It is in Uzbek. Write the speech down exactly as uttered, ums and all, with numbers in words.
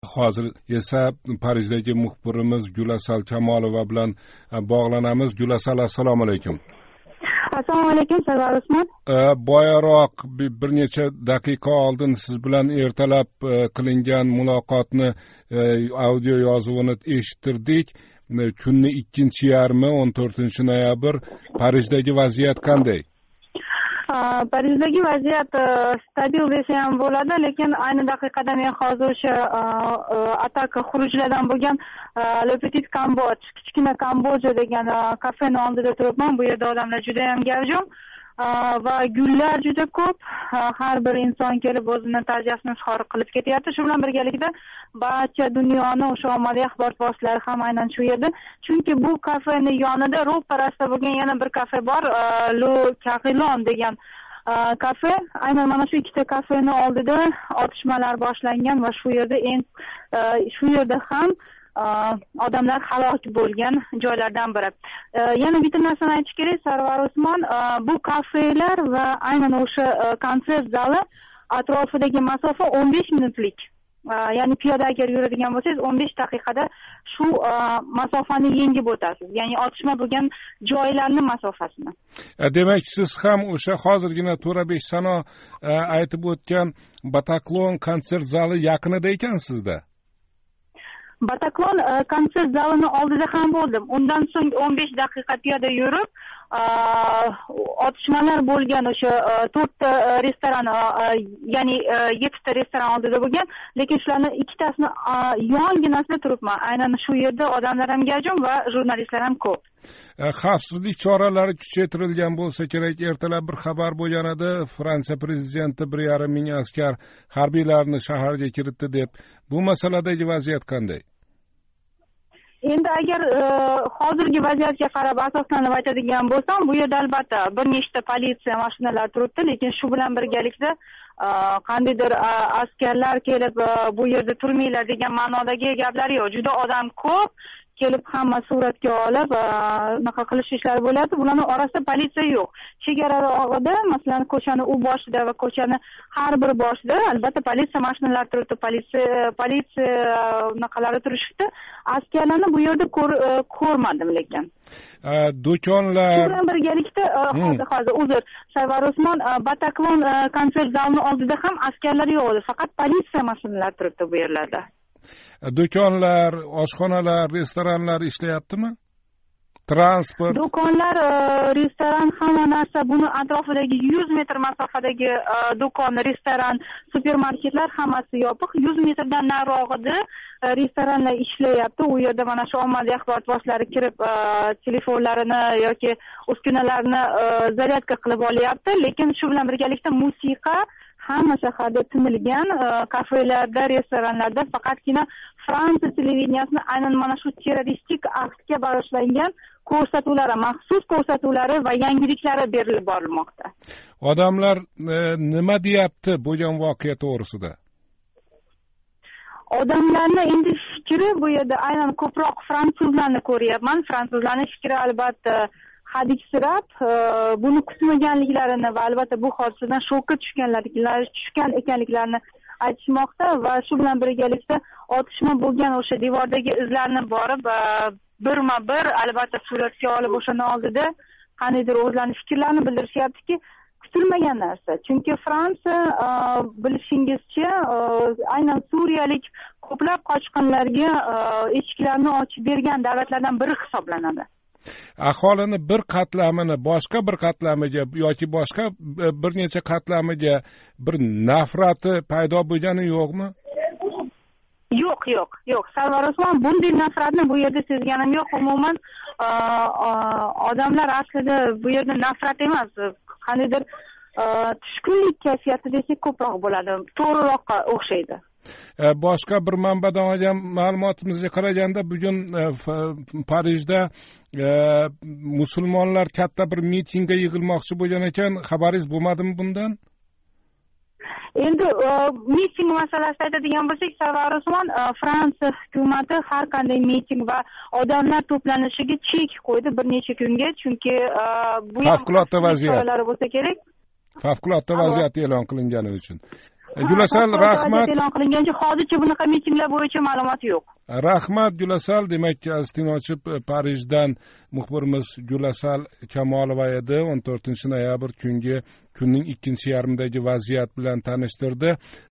Hozir esa Parijdagi muxbirimiz Gulasal Kamolova bilan bog'lanamiz. Gulasal, assalomu alaykum. Assalomu alaykum, Sarvar Usmon. Boyaroq bir necha daqiqa oldin siz bilan ertalab qilingan muloqotni audio yozuvini eshittirdik. Kunni ikkinchi yarmi o'n to'rtinchi noyabr. Parijdagi vaziyat qanday? Parijdagi vaziyat stabil desa ham bo'ladi, lekin ayni daqiqada men hozir o'sha ataka xurujlardan bo'lgan Le Petit Cambodge, kichkina Kambodja degan kafeni oldida turibman. Bu yerda odamlar juda ham gavjum va gullar juda ko'p. Har bir inson kelib o'zini ta'ziyasini izhor qilib ketyapti. Shu bilan birgalikda barcha dunyoni o'sha ommaviy axborot vositalari ham aynan shu yerda. Chunki bu kafening yonida ro'parasida bo'lgan yana bir kafe bor, Le Carillon degan kafe. Aynan mana shu ikkita kafening oldida otishmalar boshlangan va shu yerda eng shu yerda ham odamlar halok bo'lgan joylardan biri. Yana bitta narsani aytish kerak, Sarvar Usmon, bu kafelar va aynan o'sha konsert zali atrofidagi masofa o'n besh minutlik. Ya'ni piyoda agar yuradigan bo'lsangiz o'n besh daqiqada shu masofani yengib o'tasiz. Ya'ni otishma bo'lgan joylarning masofasini. Demak, siz ham o'sha hozirgina to'rt besh sano aytib o'tgan Bataclan konsert zali yaqinida ekansizda. Bataclan konsert zalini oldida ham bo'ldim. Undan so'ng o'n besh daqiqa piyoda yurib, otishmalar bo'lgan o'sha to'rtta restoran, ya'ni yettita restoran oldida bo'lgan, lekin shularning ikkitasini yonginasida turibman. Aynan shu yerda odamlar ham gavjum va jurnalistlar ham ko'p. Xavfsizlik choralari kuchaytirilgan bo'lsa kerak. Ertalab bir xabar bo'lgan edi, Fransiya prezidenti bir yarim ming askar harbiylarni shaharga kiritdi deb. Bu masaladagi vaziyat qanday? Endi agar hozirgi vaziyatga qarab asoslanib aytadigan bo'lsam, bu yerda albatta bir nechta politsiya mashinalari turibdi, lekin shu bilan birgalikda qandaydir askarlar kelib bu yerda turmanglar degan ma'nodagi gaplar yo'q. Juda odam ko'p kelib hamma suratga olib unaqa qilish ishlari bo'lyapti. Bularning orasida politsiya yo'q. Chegararog'ida, masalan, ko'chani u boshida va ko'chani har bir boshida albatta politsiya mashinalari turibdi, politsiya politsiya unaqalari turishibdi. Askarlarni bu yerda ko'rmadim lekin. Do'konlar shu bilan birgalikda hozir hozir uzr Sarvar Usmon, Bataclan konsert zalining oldida ham askarlar yo'q edi, faqat politsiya mashinalari turibdi bu yerlarda. Do'konlar, oshxonalar, restoranlar ishlayaptimi? Transport. Do'konlar, restoran, hamma narsa, buni atrofidagi yuz metr masofadagi do'kon, restoran, supermarketlar hammasi yopiq. yuz metrdan narog'ida restoranlar ishlayapti. U yerda mana shu ommaviy axborot vositalari kirib telefonlarini yoki uskunalarini zaryadka qilib olyapti, lekin shu bilan birgalikda musiqa hamma shaharda tinilgan. Kafelarda, restoranlarda faqatgina Fransiya televideniyasining aynan mana shu terroristik aktga bag'ishlangan ko'rsatuvlari, maxsus ko'rsatuvlari va yangiliklari berilib borilmoqda. Odamlar nima deyapti bo'lgan voqea to'g'risida? Odamlarning endi fikri bu yerda aynan ko'proq fransuzlarni ko'ryapman. Fransuzlarning fikri albatta hadiksirab, buni kutmaganliklarini va albatta bu hodisadan shokka tushganliklari, tushgan ekanliklarini aytishmoqda va shu bilan birgalikda otishma bo'lgan o'sha devordagi izlarni borib birma-bir albatta suratga olib o'shani oldida qandaydir o'zlarining fikrlarini bildirishyaptiki, kutilmagan narsa. Chunki Fransiya bilishingizcha aynan suriyalik ko'plab qochqinlarga eshiklarini ochib bergan davlatlardan biri hisoblanadi. Aholini bir qatlamini boshqa bir qatlamiga yoki boshqa bir necha qatlamiga bir nafrati paydo bo'lgani yo'qmi? Yo'q, yo'q, yo'q. Sarvar Usmon, bunday nafratni bu yerda sezganim yo'q. Umuman odamlar aslida bu yerda nafrat emas, qandaydir tushkunlik kayfiyati desak ko'proq bo'ladi, to'g'riroqqa o'xshaydi. Boshqa bir manbadan olgan ma'lumotimizga qaraganda bugun Parijda musulmonlar katta bir mitingga yig'ilmoqchi bo'lgan ekan. Xabaringiz bo'lmadimi bundan? Endi miting masalasida aytadigan bo'lsak, Sarvar Usmon, Fransiya hukumati har qanday miting va odamlar to'planishiga chek qo'ydi bir necha kunga, chunki bu favqulodda vaziyat bo'lsa kerak. Favqulodda vaziyat e'lon qilingani uchun. Gulasal, rahmat. E'lon qilingancha hozircha bunaqa mitinglar bo'yicha ma'lumot yo'q. Rahmat Gulasal. Demak, aziz tinglovchi, Parijdan muxbirimiz Gulasal Kamolova edi. o'n to'rtinchi noyabr kungi kunning ikkinchi yarmidagi vaziyat bilan tanishtirdi.